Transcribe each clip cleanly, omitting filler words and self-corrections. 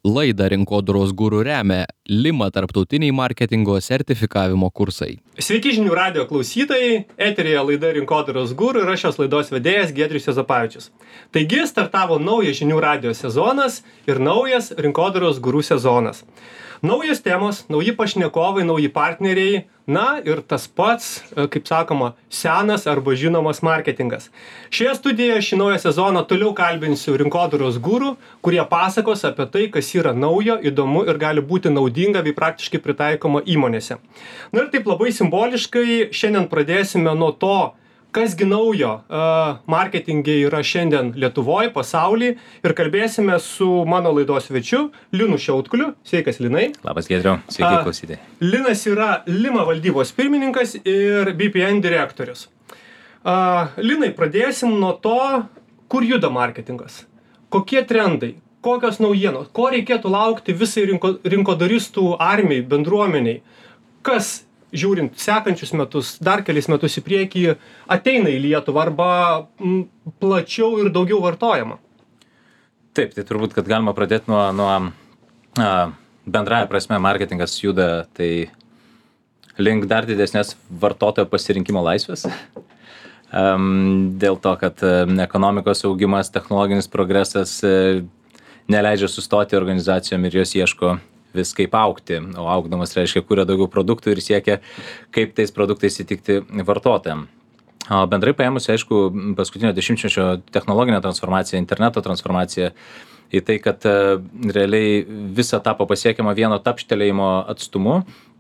Laidą Rinkodaros guru remia Lima tarptautiniai marketingo sertifikavimo kursai. Sveiki žinių radijo klausytojai, eteryje laida Rinkodaros guru ir aš šios laidos vedėjas Giedrius Juozapavičius. Taigi startavo naujas žinių radijo sezonas ir naujas Rinkodaros guru sezonas. Naujos temos, nauji pašnekovai, nauji partneriai, na ir tas pats, kaip sakoma, senas arba žinomas marketingas. Šioje studijoje šį naują sezoną toliau kalbinsiu Rinkodaros guru, kurie pasakos apie tai, kas yra naujo, įdomu ir gali būti naudinga bei praktiškai pritaikoma įmonėse. Na ir taip labai simboliškai šiandien pradėsime nuo to, kasgi naujo marketinge yra šiandien Lietuvoje, pasaulyje ir kalbėsime su mano laidos svečiu Linu Šiautkuliu. Sveikas, Linai. Labas, Giedriau. Sveiki, klausytojai. Linas yra Lima valdybos pirmininkas ir BPN direktorius. Linai, pradėsim nuo to, kur juda marketingas. Kokie trendai, kokios naujienos, ko reikėtų laukti visai rinkodaristų armijai, bendruomeniai, kas žiūrint sekančius metus, dar kelis metus į priekį, ateina į Lietuvą arba plačiau ir daugiau vartojama? Taip, tai turbūt, kad galima pradėti nuo bendraja prasme marketingas juda tai link dar didesnės vartotojo pasirinkimo laisvės. Dėl to, kad ekonomikos augimas, technologinis progresas neleidžia sustoti organizacijom ir jos ieško vis kaip augti, o augdamas reiškia, kuria daugiau produktų ir siekia, kaip tais produktais įtikti vartotojam. O bendrai paėmus, aišku, paskutinio dešimtmečio technologinė transformacija, interneto transformacija į tai, kad realiai visa tapo pasiekiama vieno tapštelėjimo atstumu,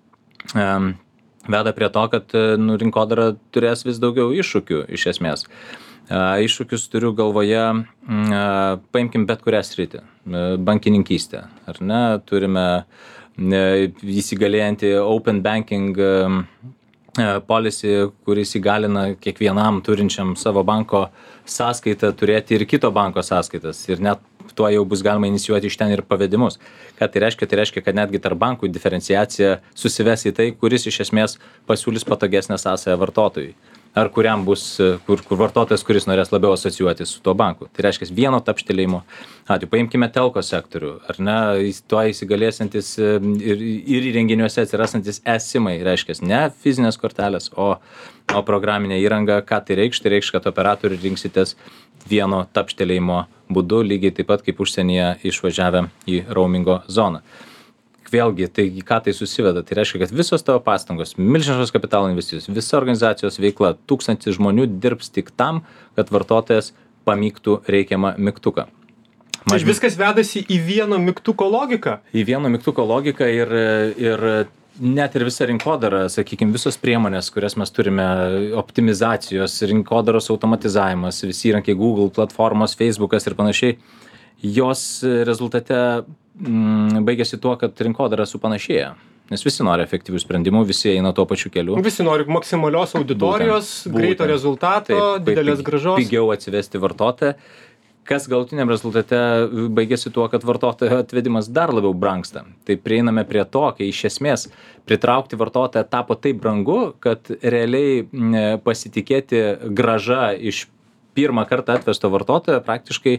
veda prie to, kad rinkodara turės vis daugiau iššūkių iš esmės. Iššūkius turiu galvoje, paimkim bet kurią sritį, bankininkystę, ar ne, turime įsigalėjantį open banking policy, kuris įgalina kiekvienam turinčiam savo banko sąskaitą turėti ir kito banko sąskaitas ir net tuo jau bus galima inicijuoti iš ten ir pavedimus. Ką tai reiškia? Tai reiškia, kad netgi tarp bankų diferenciacija susives į tai, kuris iš esmės pasiūlys patogesnę sąsają vartotojui. Ar kuriam bus, kur vartotojas, kuris norės labiau asocijuoti su tuo banku. Tai reiškia vieno tapštelėjimo atveju. Paimkime telko sektorių, ar ne, tuo įsigalėsantis ir įrenginiuose atsirasantis eSIMai, reiškia ne fizinės kortelės, o programinė įranga. Ką tai reikš? Tai reikš, kad operatorių rinksitės vieno tapštelėjimo būdu, lygiai taip pat kaip užsienyje išvažiavę į roamingo zoną. Vėlgi, tai ką tai susiveda? Tai reiškia, kad visos tavo pastangos, milžiniškos kapitalo investicijos, visa organizacijos veikla, 1000 žmonių dirbs tik tam, kad vartotojas pamygtų reikiamą mygtuką. Viskas vedasi į vieno mygtuko logiką? Į vieno mygtuko logiką ir net ir visa rinkodara, sakykime, visos priemonės, kurias mes turime, optimizacijos, rinkodaros automatizavimas, visi įrankiai Google, platformos, Facebookas ir panašiai, jos rezultate baigėsi tuo, kad rinkodara supanašėja. Nes visi nori efektyvių sprendimų, visi eina tuo pačiu keliu. Visi nori maksimalios auditorijos, greito rezultato, didelės grąžos. Pigiau atsivesti vartotoją. Kas galutiniam rezultate baigėsi tuo, kad vartotojo atvedimas dar labiau brangsta. Tai prieiname prie to, kai iš esmės pritraukti vartotoją tapo taip brangu, kad realiai pasitikėti grąža iš pirmą kartą atvesto vartotojo praktiškai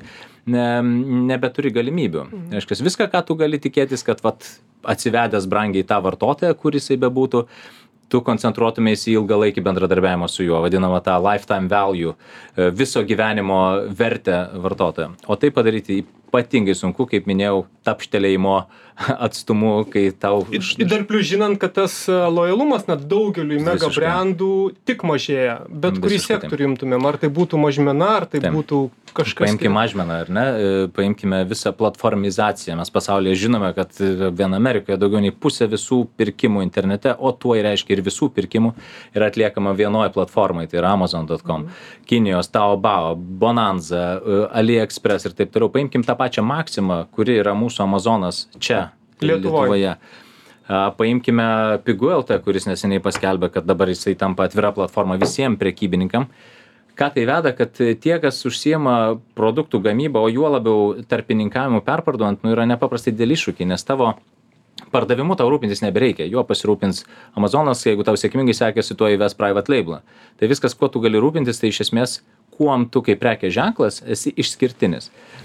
nebeturi galimybių. Reiškia, viską, ką tu gali tikėtis, kad atsivedęs brangiai tą vartotoją, kur jisai bebūtų, tu koncentruotumės į ilgalaikį bendradarbiavimą su juo, vadinamą tą lifetime value, viso gyvenimo vertę vartotojo. O tai padaryti ypatingai sunku, kaip minėjau, tapštelėjimo atstumu, kai tau... Ir dar plius žinant, kad tas lojalumas net daugeliui mega brandų tik mažėja. Bet kurį sektorių imtumėm, ar tai būtų mažmena, ar tai būtų kažkas... Paimkime mažmeną, ar ne? Paimkime visą platformizaciją. Mes pasaulyje žinome, kad vien Amerikoje daugiau nei pusė visų pirkimų internete, o tuo reiškia ir visų pirkimų yra atliekama vienoje platformai, tai yra Amazon.com, Kinijos, Taobao, Bonanza, AliExpress ir taip toliau. Paimkim tą pačią Maximą, kuri yra mūsų Amazonas čia, Lietuvoje. Paimkime Pigu.lt, kuris neseniai paskelbė, kad dabar jisai tampa atvira platforma visiems prekybininkam. Ką tai veda, kad tie, kas užsiema produktų gamybą, o juo labiau tarpininkavimu perparduojant, yra nepaprastai dideli iššūkiai, nes tavo pardavimu tau rūpintis nebereikia. Juo pasirūpins Amazonas, jeigu tau sėkmingai sekėsi, tuo įves private labelą. Tai viskas, kuo tu gali rūpintis, tai iš esmės, kuom tu kaip prekės ženklas esi išskirtinis.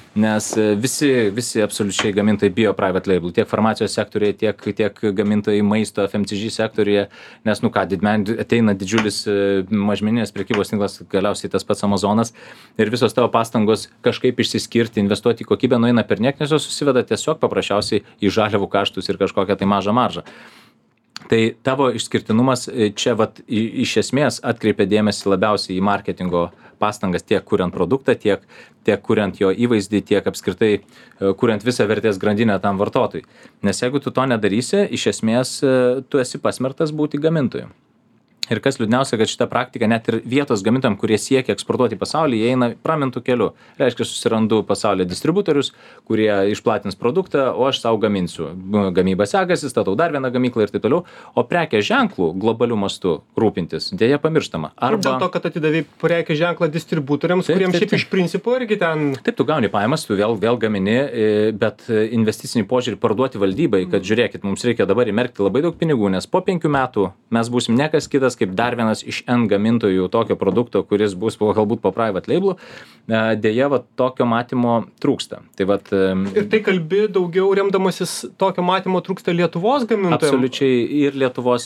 nes visi absoliučiai gamintojai bijo private label, tiek farmacijos sektoriuje, tiek gamintojai maisto FMCG sektoriuje, nes, ateina didžiulis mažmeninės prekybos tinklas, galiausiai tas pats Amazonas ir visos tavo pastangos kažkaip išsiskirti, investuoti į kokybę nueina perniek, nes jos susiveda tiesiog paprasčiausiai į žaliavų kaštus ir kažkokią tai mažą maržą. Tai tavo išskirtinumas čia iš esmės atkreipia dėmesį labiausiai į marketingo pastangas tiek kuriant produktą, tiek kuriant jo įvaizdį, tiek apskritai kuriant visą vertės grandinę tam vartotojui. Nes jeigu tu to nedarysi, iš esmės tu esi pasmerktas būti gamintoju. Ir kas liūdniausia, kad šita praktika net ir vietos gamintojams, kurie siekia eksportuoti į pasaulį, jie eina pramintų keliu. Reiškia, susirandu pasaulyje distributorius, kurie išplatins produktą, o aš savo gaminsiu. Gamyba sekasi, statau dar vieną gamyklą ir taip toliau. O prekės ženklų globaliu mastu rūpintis dėja pamirštama. Dėl to, kad atidavai prekės ženklą distributoriams, kuriems šiaip iš principo irgi ten... Taip, tu gauni pajamas, tu vėl gamini, bet investicinį požiūrį parduoti valdybai, kad žiūrėkit, mums reikia dabar įmerkti labai daug pinigų, nes po 5 metų mes būsim ne kas kitas, kaip dar vienas iš N gamintojų tokio produkto, kuris bus galbūt po private labelu, dėja tokio matymo trūksta. Ir tai kalbi daugiau remdamasis tokio matymo trūksta Lietuvos gamintojams? Absoliučiai ir Lietuvos,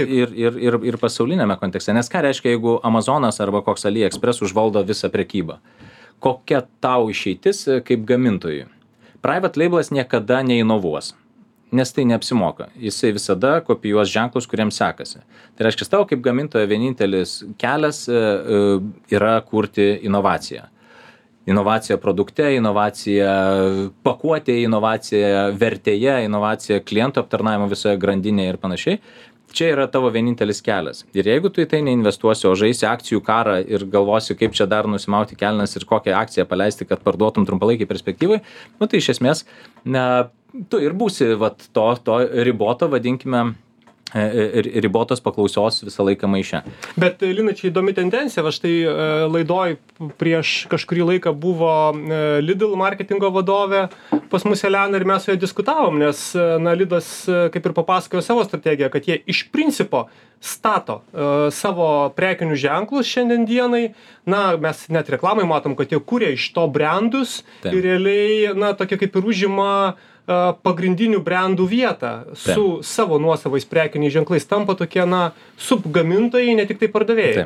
ir pasaulinėme kontekste. Nes ką reiškia, jeigu Amazonas arba koks AliExpress užvaldo visą prekybą? Kokia tau išeitis kaip gamintojui? Private labelas niekada neinovuos. Nes tai neapsimoka. Jisai visada kopijuos ženklus, kuriems sekasi. Tai reiškia, tavo kaip gamintojo vienintelis kelias yra kurti inovaciją. Inovacija produkte, inovacija pakuotėje, inovacija vertėje, inovacija klientų aptarnavimo visoje grandinėje ir panašiai. Čia yra tavo vienintelis kelias. Ir jeigu tu į tai neinvestuosi, o žaisi akcijų karą ir galvosi, kaip čia dar nusimauti kelnes ir kokią akciją paleisti, kad parduotum trumpalaikiai perspektyvai, tai iš esmės tu ir būsi to riboto, vadinkime, ribotos paklausos visą laiką maiše. Bet, Lina, čia įdomi tendencija, štai laidoj prieš kažkurį laiką buvo Lidl marketingo vadovė pas mus Elena ir mes su ja diskutavom, nes Lidas kaip ir papasakojo savo strategiją, kad jie iš principo stato savo prekinius ženklus šiandien dienai, mes net reklamai matom, kad jie kuria iš to brandus ir realiai, tokia kaip ir užima pagrindinių brandų vietą su savo nuosavais prekiniais ženklais, tampa tokie, subgamintojai, ne tik tai pardavėjai.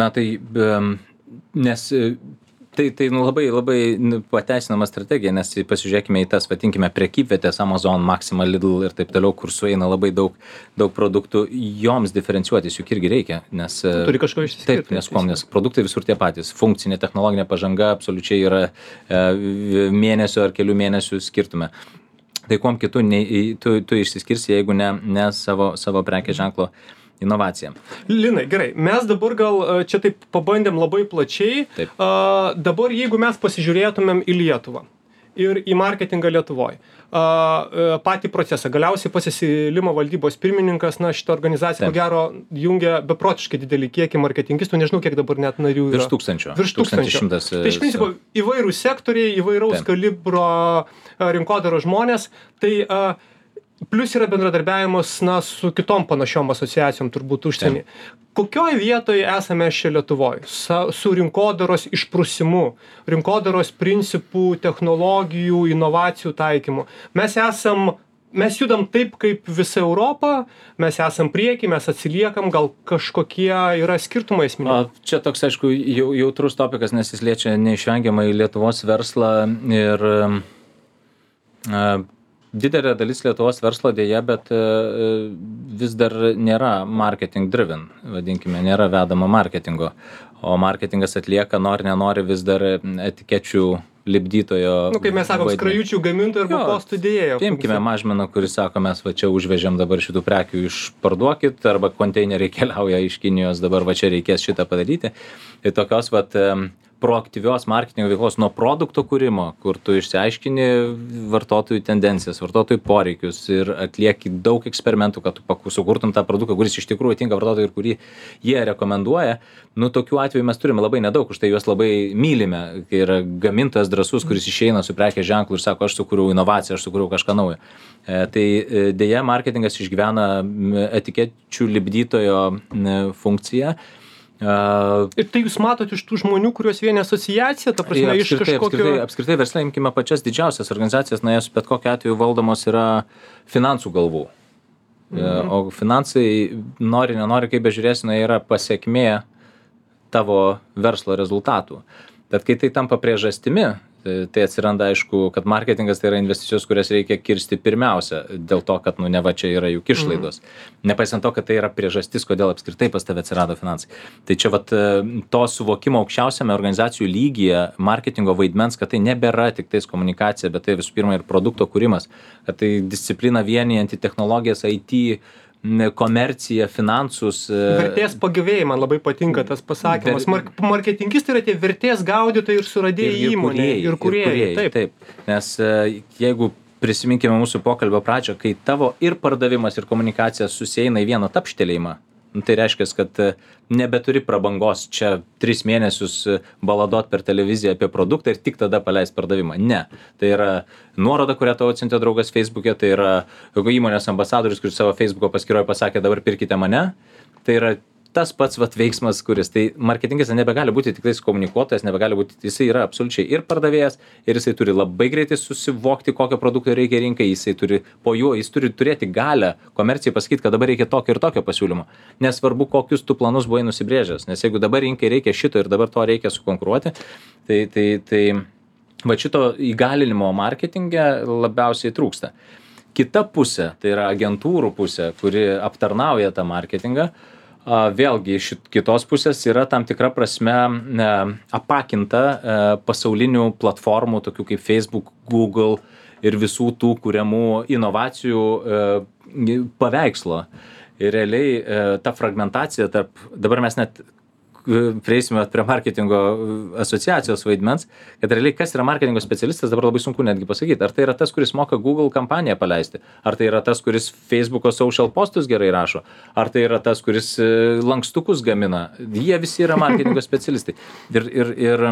Nes tai labai pateisinama strategija, nes pasižiūrėkime į tas, vadinkime, prekybvietės, Amazon, Maxima, Lidl ir taip toliau, kur sueina labai daug produktų, joms diferencijuotis juk irgi reikia, nes... Turi kažko išsiskirti. Taip, nes produktai visur tie patys. Funkcinė, technologinė pažanga absoliučiai yra mėnesio ar kelių mėnesių skirtume. Tai kuom kitų tu išsiskirsi, jeigu ne savo prekės ženklo inovacija. Linai, gerai, mes dabar gal čia taip pabandėm labai plačiai. Dabar jeigu mes pasižiūrėtumėm į Lietuvą ir į marketingą Lietuvoj, patį procesą, galiausiai Limo valdybos pirmininkas, šitą organizaciją, ko gero, jungia beprotiškai didelį kiekį marketingistų, nežinau, kiek dabar net narių yra. Virš 1100. Tai iš principo įvairūs sektoriai, įvairaus kalibro rinkodaros žmonės, tai plius yra bendradarbiavimas su kitom panašiom asociacijom turbūt užsienį. Kokioj vietoje esame čia Lietuvoj? Su rinkodaros išprusimu, rinkodaros principų, technologijų, inovacijų taikymu. Mes judam taip, kaip visa Europa, mes esam prieki, mes atsiliekam, gal kažkokie yra skirtumai esminiai? Čia toks, aišku, jautrus topikas, nes jis liečia neišvengiamai Lietuvos verslą ir didelė dalis Lietuvos verslo dėja, bet vis dar nėra marketing driven, vadinkime, nėra vedama marketingo, o marketingas atlieka, nenori vis dar etikečių lipdytojo. Kaip mes sakom, skrajučių gamintojų arba postų dėjėjo. Paimkime Mažmeną, kuris sako, mes čia užvežėm dabar šitų prekių, išparduokit, arba konteineriai keliauja iš Kinijos, dabar čia reikės šitą padaryti. Ir tokios proaktyvios marketingo veiklos nuo produkto kūrimo, kur tu išsiaiškini vartotojų tendencijas, vartotojų poreikius ir atlieki daug eksperimentų, kad tu sukurtum tą produktą, kuris iš tikrųjų tinka vartotojui ir kurį jie rekomenduoja. Tokių atvejų mes turime labai nedaug, už tai juos labai mylime, kai yra gamintojas drąsus, kuris išeina su prekės ženklu ir sako, aš sukūriau inovaciją, aš sukūriau kažką naujo. Tai dėja marketingas išgyvena etikečių lipdytojo funkciją. Ir tai jūs matot iš tų žmonių, kuriuos vienė asociacija, ta prasme, iš kažkokio... Apskritai versle imkime pačias didžiausias organizacijas, na, jos bet kokiu atveju valdomos yra finansų galvų. O finansai, nenori, kaip bežiūrėsi, yra pasekmė tavo verslo rezultatų. Bet kai tai tampa priežastimi, tai atsiranda aišku, kad marketingas tai yra investicijos, kurias reikia kirsti pirmiausia, dėl to, kad neva čia yra juk išlaidos. Nepaisant to, kad tai yra priežastis, kodėl apskritai pas tave atsirado finansai. Tai čia to suvokimo aukščiausiame organizacijų lygyje marketingo vaidmens, kad tai nebėra tik tais komunikacija, bet tai visų pirma ir produkto kūrimas, kad tai disciplina vienijanti technologijas, IT, komerciją, finansus. Vertės pagyvėjai, man labai patinka tas pasakymas. Marketingistai yra tie vertės gaudytojai ir suradėjai įmonėje. Ir kūrėjai. Taip. Nes jeigu prisiminkime mūsų pokalbio pradžią, kai tavo ir pardavimas, ir komunikacija susieina į vieną tapštelėjimą, tai reiškia, kad nebeturi prabangos čia 3 mėnesius baladot per televiziją apie produktą ir tik tada paleist pardavimą. Ne. Tai yra nuoroda, kurią tavo atsiuntė draugas Facebook'e, tai yra įmonės ambasadorius, kuris savo Facebook'o paskyroje pasakė, dabar pirkite mane. Tai yra tas pats veiksmas, kuris. Tai marketingas nebegali būti tik tais komunikuotojas, nebegali būti, jisai yra absoliučiai ir pardavėjas, ir jisai turi labai greitai susivokti, kokio produkto reikia rinkai, jis turi turėti galę komercijai pasakyti, kad dabar reikia tokio ir tokio pasiūlymo. Nesvarbu, kokius tu planus buvai nusibrėžęs, nes jeigu dabar rinkai reikia šito ir dabar to reikia sukonkuruoti, tai šito įgalinimo marketinge labiausiai trūksta. Kita pusė, tai yra agentūrų pusė, kuri aptarnauja tą marketingą, vėlgi iš kitos pusės yra tam tikra prasme apakinta pasaulinių platformų, tokių kaip Facebook, Google ir visų tų kuriamų inovacijų paveikslo. Ir realiai ta fragmentacija dabar mes net prieisime prie marketingo asociacijos vaidmens, kad realiai kas yra marketingo specialistas, dabar labai sunku netgi pasakyti. Ar tai yra tas, kuris moka Google kampaniją paleisti, ar tai yra tas, kuris Facebook'o social postus gerai rašo, ar tai yra tas, kuris lankstukus gamina. Jie visi yra marketingo specialistai. Ir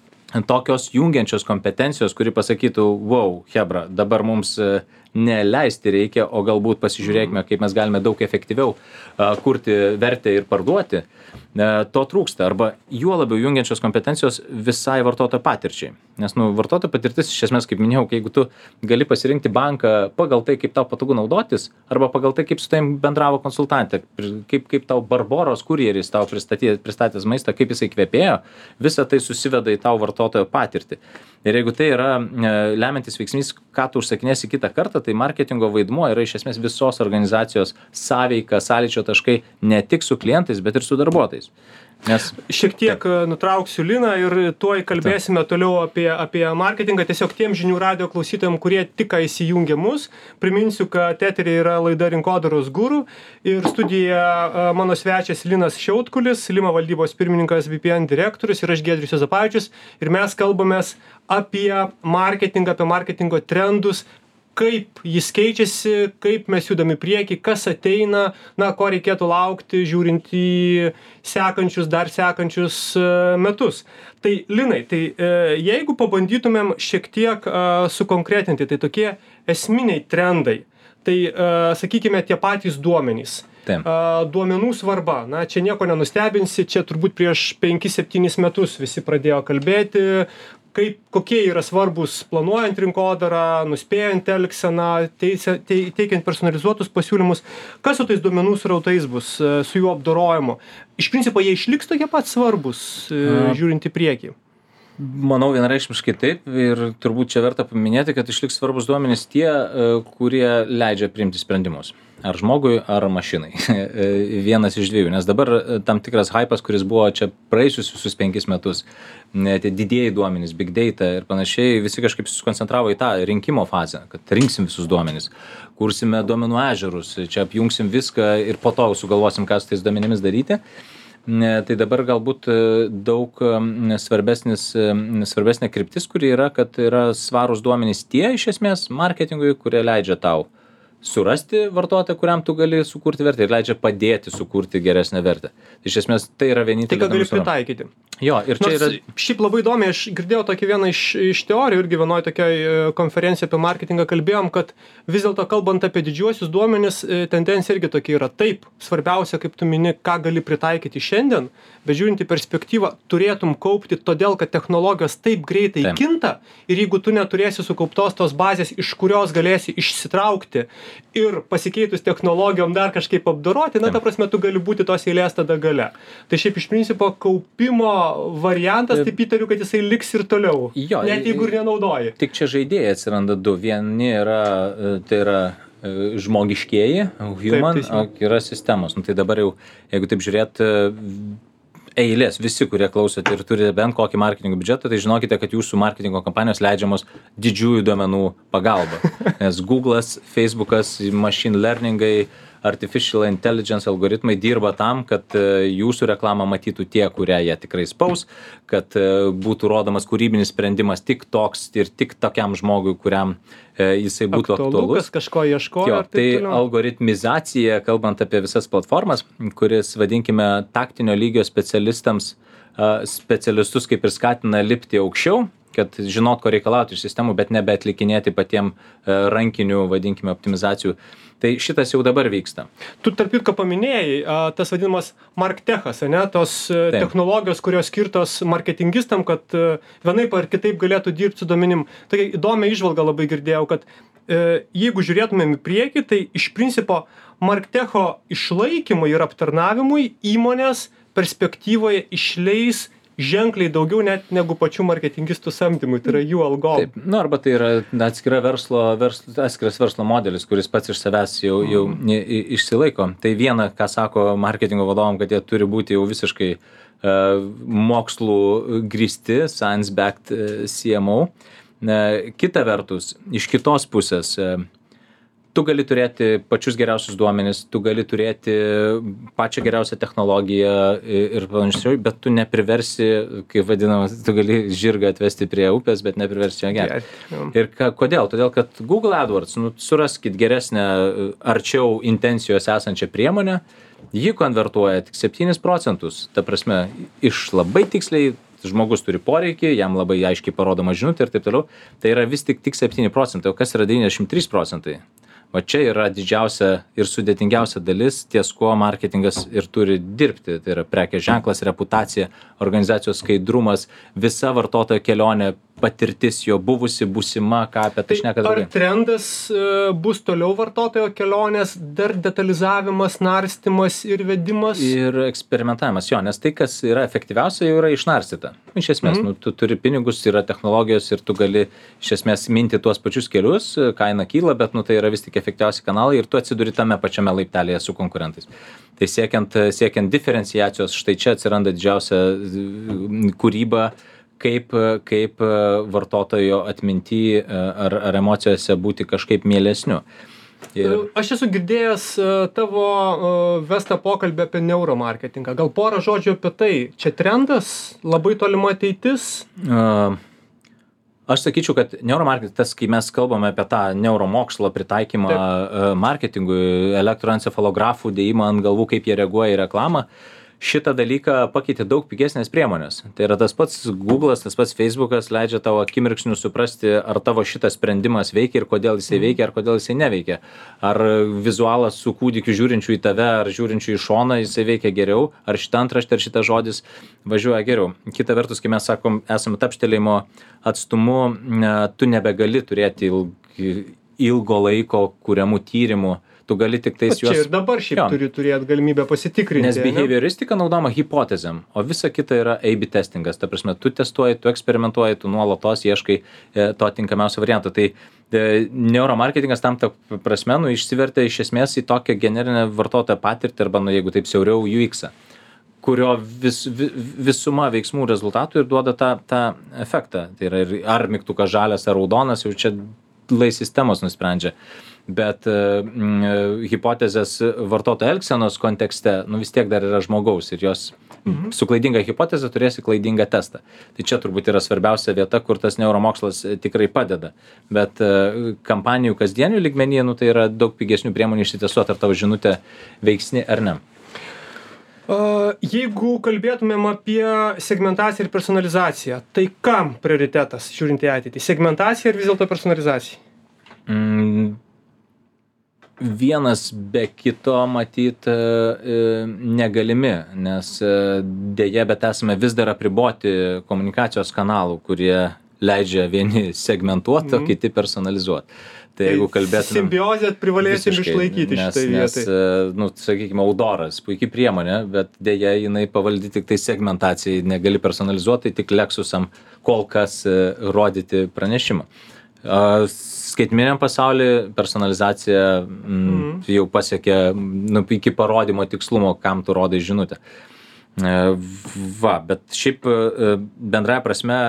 tokios jungiančios kompetencijos, kuri pasakytų, wow, hebra, dabar mums neleisti reikia, o galbūt pasižiūrėkime, kaip mes galime daug efektyviau kurti vertę ir parduoti, to trūksta. Arba juo labiau jungiančios kompetencijos visai vartotojo patirčiai. Nes vartotojo patirtis, iš esmės, kaip minėjau, jeigu tu gali pasirinkti banką pagal tai, kaip tau patogu naudotis, arba pagal tai, kaip su tavim bendravo konsultantė, kaip tau Barboros kurjeris tau pristatęs maistą, kaip jisai kvepėjo, visa tai susiveda į tau vartotojo patirtį. Ir jeigu tai yra lemiantis veiksnys, ką tu užsakinėsi kitą kartą, tai marketingo vaidmuo yra iš esmės visos organizacijos sąveika, sąlyčio taškai ne tik su klientais, bet ir su darbuotojais. Šiek tiek nutrauksiu Liną ir tuoj kalbėsime toliau apie marketingą. Tiesiog tiem žinių radijo klausytojams, kurie tik įsijungia mus, priminsiu, kad eteryje yra laida Rinkodaros guru ir studijoje mano svečias Linas Šiautkulis, Lima valdybos pirmininkas, VPN direktorius ir aš Giedrius Juozapavičius. Ir mes kalbamės apie marketingą, apie marketingo trendus, kaip jis keičiasi, kaip mes judame į priekį, kas ateina, ko reikėtų laukti, žiūrint į dar sekančius metus. Tai Linai, jeigu pabandytumėm šiek tiek sukonkretinti, tai tokie esminiai trendai, tai sakykime tie patys duomenys. Duomenų svarba, čia nieko nenustebinsi, čia turbūt prieš 5-7 metus visi pradėjo kalbėti, kokie yra svarbus planuojant rinkodarą, nuspėjant elgseną, teikiant personalizuotus pasiūlymus. Kas su tais duomenų srautais bus, su jų apdorojimu? Iš principo, jie išliks tokie pat svarbus, žiūrint į priekį? Manau, vienareikšmiškai taip ir turbūt čia verta paminėti, kad išliks svarbus duomenys tie, kurie leidžia priimti sprendimus. Ar žmogui, ar mašinai. Vienas iš dviejų. Nes dabar tam tikras hypas, kuris buvo čia praėjusius visus 5 metus, tie didieji duomenys, big data ir panašiai, visi kažkaip susikoncentravo į tą rinkimo fazę, kad rinksim visus duomenys, kursime duomenų ežerus, čia apjungsim viską ir po to sugalvosim, ką su tais duomenimis daryti. Tai dabar galbūt daug svarbesnė kryptis, kuri yra, kad yra svarūs duomenys tie iš esmės marketingui, kurie leidžia tau surasti vartotoją, kuriam tu gali sukurti vertę ir leidžia padėti sukurti geresnę vertę. Iš esmės, tai yra vienintelė. Tai ką gali pritaikyti. Jo, ir čia yra... Šiaip labai įdomi, aš girdėjau tokį vieną iš teorijų, irgi vienoje tokiai konferencijoje apie marketingą kalbėjom, kad vis dėlto kalbant apie didžiuosius duomenis, tendencija irgi tokia yra. Taip, svarbiausia, kaip tu mini, ką gali pritaikyti šiandien, bet žiūrint į perspektyvą, turėtum kaupti todėl, kad technologijos taip greitai kinta ir jeigu tu neturėsi sukauptos tos bazės, iš kurios galėsi išsitraukti ir pasikeitus technologijom dar kažkaip apdoroti, ta prasme, tu gali būti tos eilės tada gale. Tai šiaip iš principo kaupimo variantas, taip įtariu, kad jisai liks ir toliau, jo, net jeigu ir nenaudoji. Tik čia žaidėjai atsiranda du. Vieni yra, tai yra žmogiškieji, human, o yra sistemos. Tai dabar jau, jeigu taip žiūrėt, eilės, visi, kurie klausote ir turite bent kokį marketingo biudžetą, tai žinokite, kad jūsų marketingo kampanijos leidžiamos didžiųjų duomenų pagalba. Nes Google'as, Facebook'as, machine learningai, artificial intelligence algoritmai dirba tam, kad jūsų reklamą matytų tie, kurie ją tikrai spaus, kad būtų rodomas kūrybinis sprendimas tik toks ir tik tokiam žmogui, kuriam jisai būtų aktualus. Kas kažko ieškojo. Tai algoritmizacija, kalbant apie visas platformas, kuris, vadinkime, taktinio lygio specialistus kaip ir skatina lipti aukščiau, kad žinot, ko reikalauti iš sistemų, bet nebeatlikinėti patiem rankinių, vadinkime, optimizacijų. Tai šitas jau dabar vyksta. Tu tarp kitko paminėjai, tas vadinamas marktechas, tos technologijos, kurios skirtos marketingistam, kad vienaip ar kitaip galėtų dirbti su duomenim. Tokia įdomią įžvalgą labai girdėjau, kad jeigu žiūrėtumėm į priekį, tai iš principo marktecho išlaikymui ir aptarnavimui įmonės perspektyvoje išleis ženkliai daugiau net negu pačių marketingistų samdymui, tai yra jų algom. Taip, arba tai yra atskiras verslo modelis, kuris pats iš savęs jau išsilaiko. Tai viena, ką sako marketingo vadovam, kad jie turi būti jau visiškai mokslų grįsti, science-backed CMO. Kita vertus, iš kitos pusės, tu gali turėti pačius geriausius duomenis, tu gali turėti pačią geriausią technologiją ir panašiai, bet tu nepriversi, kaip vadinamas, tu gali žirgą atvesti prie upės, bet nepriversi ją gerti. Ir kodėl? Todėl, kad Google AdWords, suraskit geresnę, arčiau intencijos esančią priemonę, ji konvertuoja tik 7%. Ta prasme, iš labai tiksliai žmogus turi poreikį, jam labai aiškiai parodoma žinutė ir taip toliau, tai yra vis tik 7%, o kas yra 93%? O čia yra didžiausia ir sudėtingiausia dalis, ties kuo marketingas ir turi dirbti. Tai yra prekės ženklas, reputacija, organizacijos skaidrumas, visa vartotojo kelionė, patirtis jo buvusi, būsima, ką apie tai šneka daugiau. Ar trendas bus toliau vartotojo kelionės, dar detalizavimas, narstymas ir vedimas? Ir eksperimentavimas, jo, nes tai, kas yra efektyviausia, jau yra išnarstyta. Iš esmės, tu turi pinigus, yra technologijos ir tu gali iš esmės minti tuos pačius kelius, kaina kyla, bet tai yra vis tik efektyviausi kanalai ir tu atsiduri tame pačiame laiptelėje su konkurentais. Tai siekiant diferenciacijos, štai čia atsiranda didžiausia kūryba, kaip vartotojo atminty ar emocijose būti kažkaip mielesniu. Aš esu girdėjęs tavo vestą pokalbį apie neuromarketingą. Gal porą žodžių apie tai. Čia trendas, labai tolima ateitis? Aš sakyčiau, kad neuromarketingas, kai mes kalbame apie tą neuromokslo pritaikymą marketingui, elektroencefalografų dėjimą ant galvų, kaip jie reaguoja į reklamą, šitą dalyką pakeitė daug pigesnės priemonės. Tai yra tas pats Google'as, tas pats Facebook'as leidžia tavo akimirksniu suprasti, ar tavo šitas sprendimas veikia ir kodėl jisai veikia, ar kodėl jisai neveikia. Ar vizualas su kūdikiu žiūrinčiu į tave, ar žiūrinčiu į šoną, jisai veikia geriau, ar šitą antraštę, ar šitas žodis važiuoja geriau. Kita vertus, kai mes sakom, esame tapštelėjimo atstumu, tu nebegali turėti ilgo laiko kuriamų tyrimų. Tu gali tik tais juos... Čia ir dabar šiaip turi turėti galimybę pasitikrinti. Nes behavioristika naudoma hipotezėm, o visa kita yra A/B testingas. Ta prasme, tu testuoji, tu eksperimentuoji, tu nuolatos ieškai to tinkamiausio varianto. Tai neuromarketingas tam prasme išsivertė iš esmės į tokią generinę vartotojo patirtį arba, jeigu taip siauriau, UX-ą, kurio visuma veiksmų rezultatų ir duoda tą efektą. Tai yra ar mygtukas žalias, ar raudonas, jau čia sistemos nusprendžia. Bet hipotezės vartotojo elgsenos kontekste, vis tiek dar yra žmogaus ir jos su klaidinga hipoteze turėsi klaidingą testą. Tai čia turbūt yra svarbiausia vieta, kur tas neuromokslas tikrai padeda. Bet kampanijų kasdienių lygmenyje, tai yra daug pigesnių priemonių išsitestuoti, ar tavo žinutė veiksni ar ne. Jeigu kalbėtumėm apie segmentaciją ir personalizaciją, tai kam prioritetas žiūrint į ateitį? Segmentacija ir vis dėlto personalizacija? Vienas be kito matyt negalimi, nes dėja, bet esame vis dar apriboti komunikacijos kanalų, kurie leidžia vieni segmentuoti, o kiti personalizuoti. Tai jeigu kalbėtume... Simbiozę privalėsim išlaikyti šitai vietai. Nes, sakykime, Audoras, puikiai priemonė, bet dėja jinai pavaldi tik tai segmentacijai, negali personalizuoti, tik Lexusam kol kas rodyti pranešimą. Skaitmeniniam pasaulyje personalizacija jau pasiekė iki parodymo tikslumo, kam tu rodai žinutę. Bet šiaip bendraja prasme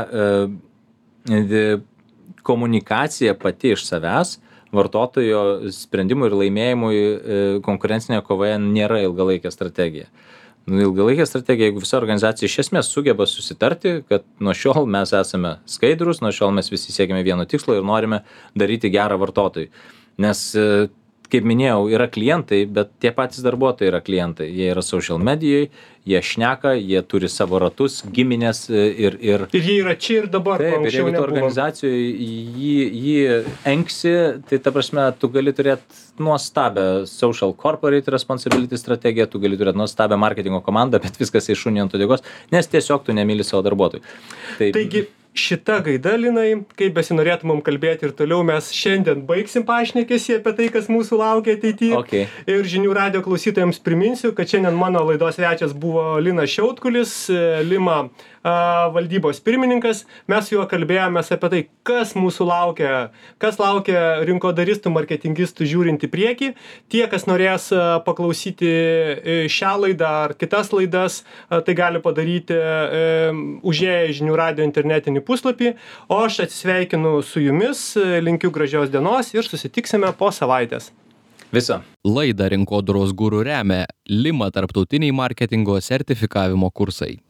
komunikacija pati iš savęs vartotojo sprendimui ir laimėjimui konkurencinėje kovoje nėra ilgalaikė strategija. Ilgalaikė strategija, jeigu visa organizacija iš esmės sugeba susitarti, kad nuo šiol mes esame skaidrus, nuo šiol mes visi siekime vieno tikslo ir norime daryti gerą vartotojui. Nes, kaip minėjau, yra klientai, bet tie patys darbuotojai yra klientai. Jie yra social medijai, jie šneka, jie turi savo ratus, giminės ir... Ir jie yra čia ir dabar. Taip, ir jeigu tu organizacijoje jį engsi, tai ta prasme, tu gali turėti nuostabią social corporate responsibility strategiją, tu gali turėti nuostabią marketingo komandą, bet viskas iš šunį ant uodegos, nes tiesiog tu nemyli savo darbuotojų. Taigi, šita gaida, Linai, kaip besinorėtumėm kalbėti ir toliau, mes šiandien baigsim pašnekesį apie tai, kas mūsų laukia ateityje. Okay. Ir žinių radio klausytojams priminsiu, kad šiandien mano laidos svečias buvo Linas Šiautkulis, Lima valdybos pirmininkas. Mes su juo kalbėjomės apie tai, kas mūsų laukia, kas laukia rinkodaristų, marketingistų žiūrint į priekį. Tie, kas norės paklausyti šią laidą ar kitas laidas, tai gali padaryti užėję į žinių radio internetinį puslapį. O aš atsisveikinu su jumis, linkiu gražios dienos ir susitiksime po savaitės. Viso. Laidą Rinkodaros guru remia Lima tarptautiniai marketingo sertifikavimo kursai.